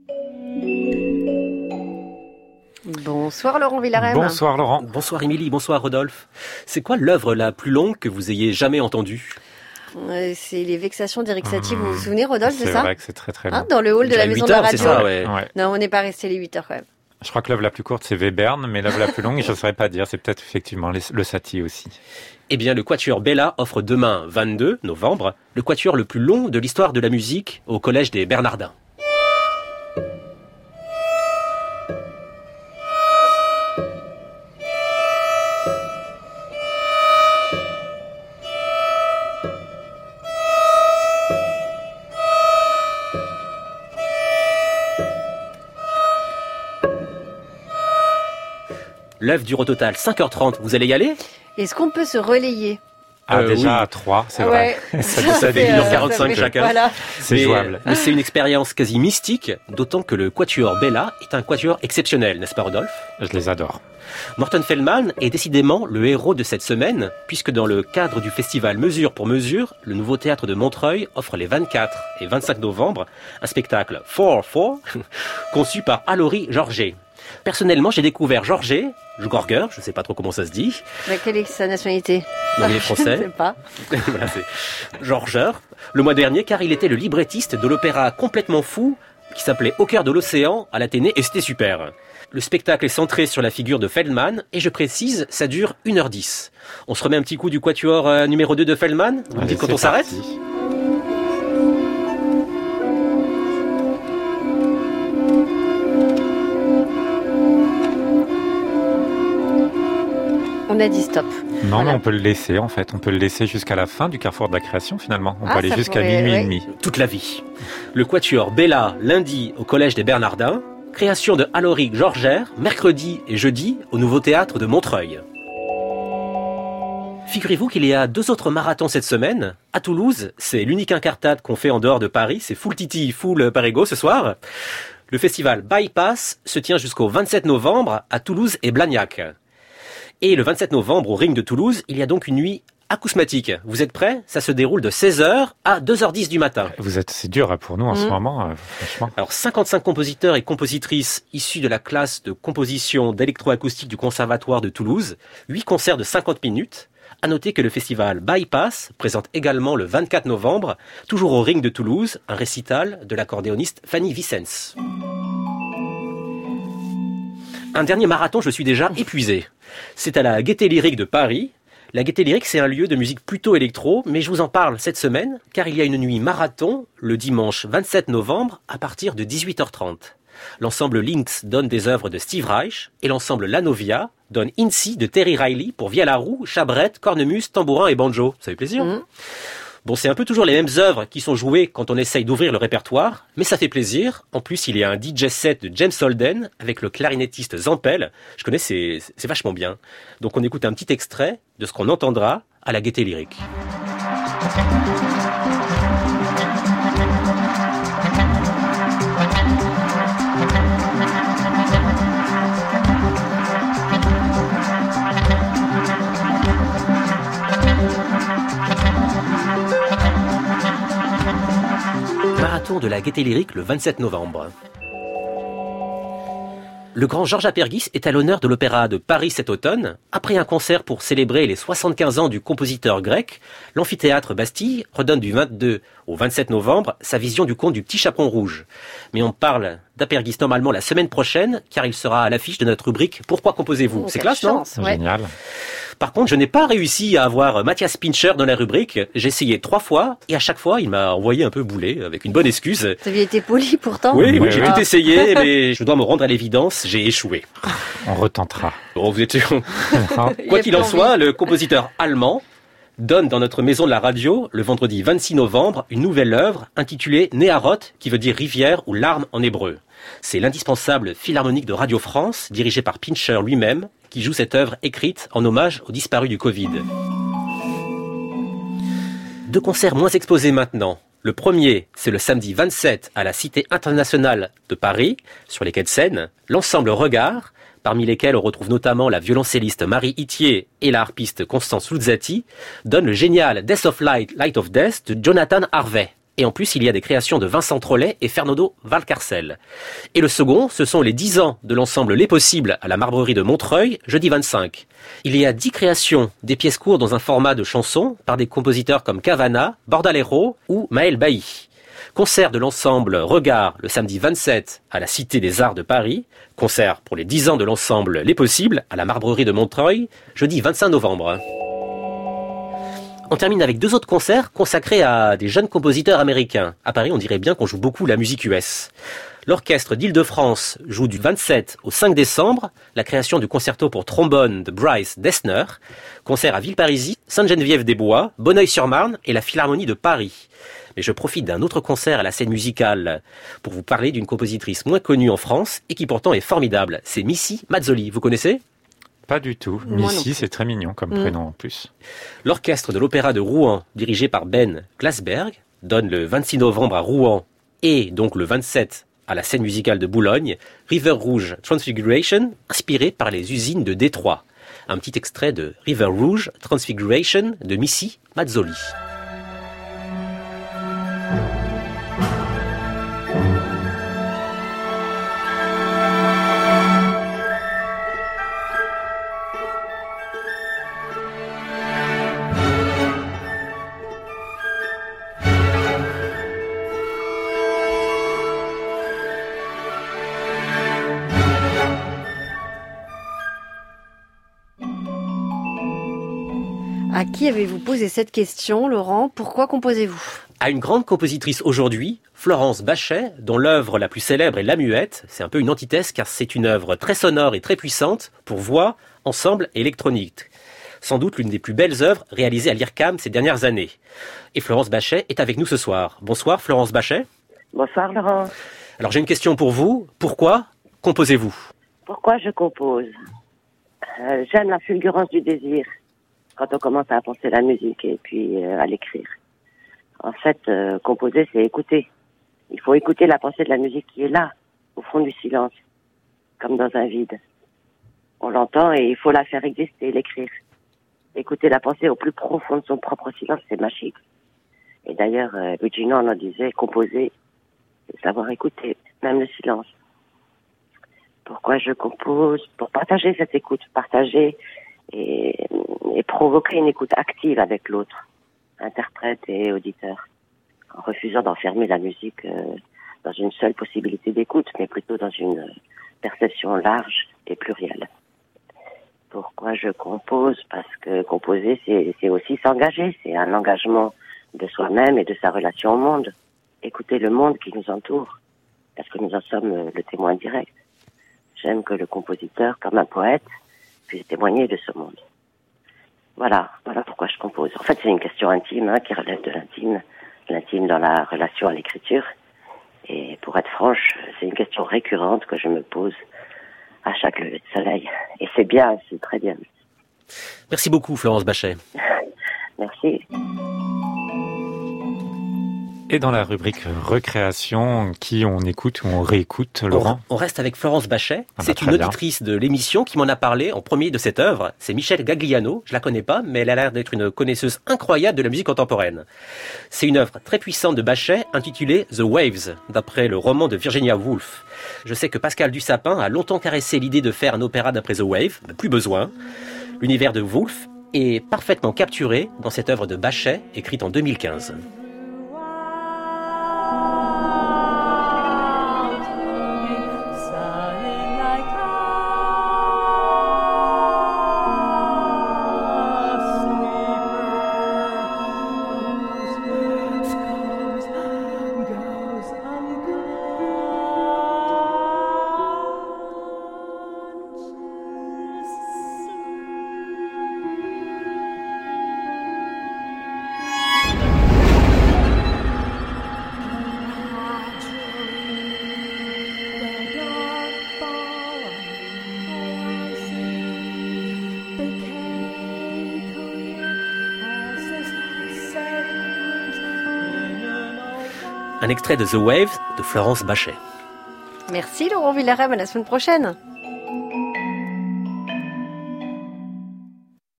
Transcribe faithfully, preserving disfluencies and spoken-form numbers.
Bonsoir Laurent Villarem. Bonsoir Laurent. Bonsoir Émilie, bonsoir Rodolphe. C'est quoi l'œuvre la plus longue que vous ayez jamais entendue ? euh, C'est les Vexations d'Éric Satie, mmh. vous vous souvenez Rodolphe de ça ? C'est vrai que c'est très très long. Hein, dans le hall de la maison de la radio. C'est ça, ouais. Ouais. Non, on n'est pas resté les huit heures quand même. Je crois que l'œuvre la plus courte c'est Webern, mais l'œuvre la plus longue je ne saurais pas dire, c'est peut-être effectivement le Satie aussi. Eh bien, le Quatuor Bella offre demain, vingt-deux novembre, le quatuor le plus long de l'histoire de la musique au Collège des Bernardins. L'œuvre dure au total cinq heures trente. Vous allez y aller ? Est-ce qu'on peut se relayer ? Ah, euh, déjà oui. à trois, c'est ouais. vrai. Ça, ça, ça dure euh, quarante-cinq chacun. Voilà. C'est mais, jouable. Mais c'est une expérience quasi mystique, d'autant que le Quatuor Bella est un quatuor exceptionnel, n'est-ce pas Rodolphe ? Je les adore. Morten Feldman est décidément le héros de cette semaine, puisque dans le cadre du festival Mesure pour Mesure, le Nouveau Théâtre de Montreuil offre les vingt-quatre et vingt-cinq novembre un spectacle four four conçu par Alori Georget. Personnellement, j'ai découvert Georget, Gorger, je ne sais pas trop comment ça se dit. Mais quelle est sa nationalité ? Non, il est français. Je ne sais pas. Voilà, c'est Georger, le mois dernier, car il était le librettiste de l'opéra complètement fou qui s'appelait Au cœur de l'océan à l'Athénée, et c'était super. Le spectacle est centré sur la figure de Feldman, et je précise, ça dure une heure dix. On se remet un petit coup du quatuor euh, numéro deux de Feldman ? Vous me dites quand on s'arrête ? On a dit stop. Non, Voilà. mais on peut le laisser en fait. On peut le laisser jusqu'à la fin du carrefour de la création finalement. On Ah, peut aller ça jusqu'à pourrait, minuit ouais. et demi. Toute la vie. Le quatuor Bella, lundi, au Collège des Bernardins. Création de Aloric Georger, mercredi et jeudi, au Nouveau Théâtre de Montreuil. Figurez-vous qu'il y a deux autres marathons cette semaine. À Toulouse, c'est l'unique incartade qu'on fait en dehors de Paris. C'est full Titi, full Parigo ce soir. Le festival Bypass se tient jusqu'au vingt-sept novembre à Toulouse et Blagnac. Et le vingt-sept novembre, au Ring de Toulouse, il y a donc une nuit acousmatique. Vous êtes prêts ? Ça se déroule de seize heures à deux heures dix du matin. Vous êtes, c'est dur hein, pour nous en Mmh. ce moment, euh, franchement. Alors, cinquante-cinq compositeurs et compositrices issus de la classe de composition d'électroacoustique du Conservatoire de Toulouse. huit concerts de cinquante minutes. À noter que le festival Bypass présente également le vingt-quatre novembre, toujours au Ring de Toulouse, un récital de l'accordéoniste Fanny Vicens. Un dernier marathon, je suis déjà épuisé. C'est à la Gaîté Lyrique de Paris. La Gaîté Lyrique, c'est un lieu de musique plutôt électro, mais je vous en parle cette semaine, car il y a une nuit marathon le dimanche vingt-sept novembre à partir de dix-huit heures trente. L'ensemble Lynx donne des œuvres de Steve Reich et l'ensemble Lanovia donne Incy de Terry Riley pour vielle-à-roue, chabrette, cornemuse, tambourin et banjo. Ça fait plaisir. Mmh. Bon, c'est un peu toujours les mêmes œuvres qui sont jouées quand on essaye d'ouvrir le répertoire, mais ça fait plaisir. En plus, il y a un D J set de James Holden avec le clarinettiste Zampel. Je connais, c'est, c'est vachement bien. Donc on écoute un petit extrait de ce qu'on entendra à la Gaîté Lyrique. Marathon de la Gaîté Lyrique le vingt-sept novembre. Le grand Georges Apergis est à l'honneur de l'Opéra de Paris cet automne. Après un concert pour célébrer les soixante-quinze ans du compositeur grec, l'amphithéâtre Bastille redonne du vingt-deux au vingt-sept novembre sa vision du conte du Petit Chaperon Rouge. Mais on parle d'Apergis normalement la semaine prochaine, car il sera à l'affiche de notre rubrique « Pourquoi composez-vous » Oh, C'est quelle classe, non ? chance, ouais. Génial. Par contre, je n'ai pas réussi à avoir Mathias Pincher dans la rubrique. J'ai essayé trois fois et à chaque fois, il m'a envoyé un peu bouler avec une bonne excuse. Vous aviez été poli pourtant. Oui, oui, Oui, j'ai oui. tout essayé, mais je dois me rendre à l'évidence, j'ai échoué. On retentera. Bon, vous êtes sûr. Il Quoi a qu'il pas en envie. soit, le compositeur allemand donne dans notre maison de la radio, le vendredi vingt-six novembre, une nouvelle œuvre intitulée Néaroth, qui veut dire rivière ou larme en hébreu. C'est l'indispensable philharmonique de Radio France, dirigé par Pincher lui-même, qui joue cette œuvre écrite en hommage aux disparus du Covid. Deux concerts moins exposés maintenant. Le premier, c'est le samedi vingt-sept à la Cité internationale de Paris, sur les quais de Seine, l'ensemble Regard, parmi lesquels on retrouve notamment la violoncelliste Marie Itier et la harpiste Constance Luzzati, donne le génial Death of Light, Light of Death de Jonathan Harvey. Et en plus, il y a des créations de Vincent Trollet et Fernando Valcarcel. Et le second, ce sont les dix ans de l'ensemble Les Possibles à la Marbrerie de Montreuil, jeudi vingt-cinq. Il y a dix créations, des pièces courtes dans un format de chansons par des compositeurs comme Cavana, Bordalero ou Maël Bailly. Concert de l'ensemble Regard le samedi vingt-sept à la Cité des Arts de Paris. Concert pour les dix ans de l'ensemble Les Possibles à la Marbrerie de Montreuil, jeudi vingt-cinq novembre. On termine avec deux autres concerts consacrés à des jeunes compositeurs américains. À Paris, on dirait bien qu'on joue beaucoup la musique U S. L'Orchestre d'Île-de-France joue du vingt-sept au cinq décembre la création du concerto pour trombone de Bryce Dessner. Concert à Villeparisis, Sainte-Geneviève-des-Bois, Bonneuil-sur-Marne et la Philharmonie de Paris. Mais je profite d'un autre concert à la scène musicale pour vous parler d'une compositrice moins connue en France et qui pourtant est formidable. C'est Missy Mazzoli. Vous connaissez ? Pas du tout. Missy, c'est très mignon comme mmh. prénom en plus. L'orchestre de l'Opéra de Rouen, dirigé par Ben Glasberg, donne le vingt-six novembre à Rouen et donc le vingt-sept à la scène musicale de Boulogne, River Rouge Transfiguration, inspiré par les usines de Détroit. Un petit extrait de River Rouge Transfiguration de Missy Mazzoli. À qui avez-vous posé cette question, Laurent ? Pourquoi composez-vous ? À une grande compositrice aujourd'hui, Florence Bachet, dont l'œuvre la plus célèbre est La Muette. C'est un peu une antithèse car c'est une œuvre très sonore et très puissante pour voix, ensemble et électronique. Sans doute l'une des plus belles œuvres réalisées à l'I R C A M ces dernières années. Et Florence Bachet est avec nous ce soir. Bonsoir Florence Bachet. Bonsoir Laurent. Alors j'ai une question pour vous. Pourquoi composez-vous ? Pourquoi je compose ? euh, J'aime la fulgurance du désir quand on commence à penser la musique et puis euh, à l'écrire. En fait, euh, composer, c'est écouter. Il faut écouter la pensée de la musique qui est là, au fond du silence, comme dans un vide. On l'entend et il faut la faire exister, l'écrire. Écouter la pensée au plus profond de son propre silence, c'est magique. Et d'ailleurs, euh, Luigi Noir en disait, composer, c'est savoir écouter, même le silence. Pourquoi je compose ? Pour partager cette écoute, partager et, et provoquer une écoute active avec l'autre, interprète et auditeur, en refusant d'enfermer la musique euh, dans une seule possibilité d'écoute, mais plutôt dans une perception large et plurielle. Pourquoi je compose ? Parce que composer, c'est, c'est aussi s'engager, c'est un engagement de soi-même et de sa relation au monde. Écouter le monde qui nous entoure, parce que nous en sommes le témoin direct. J'aime que le compositeur, comme un poète, puisse témoigner de ce monde. Voilà, voilà pourquoi je compose. En fait, c'est une question intime, hein, qui relève de l'intime, l'intime dans la relation à l'écriture. Et pour être franche, c'est une question récurrente que je me pose à chaque lever de soleil. Et c'est bien, c'est très bien. Merci beaucoup, Florence Bachet. Merci. Et dans la rubrique recréation, qui on écoute ou on réécoute, Laurent ? On, on reste avec Florence Bachet. Ah bah, c'est une bien. auditrice de l'émission qui m'en a parlé en premier de cette œuvre. C'est Michel Gagliano. Je la connais pas, mais elle a l'air d'être une connaisseuse incroyable de la musique contemporaine. C'est une œuvre très puissante de Bachet intitulée The Waves, d'après le roman de Virginia Woolf. Je sais que Pascal Dussapin a longtemps caressé l'idée de faire un opéra d'après The Wave. Plus besoin. L'univers de Woolf est parfaitement capturé dans cette œuvre de Bachet, écrite en deux mille quinze. Un extrait de The Waves de Florence Bachet. Merci Laurent Villarem, à la semaine prochaine.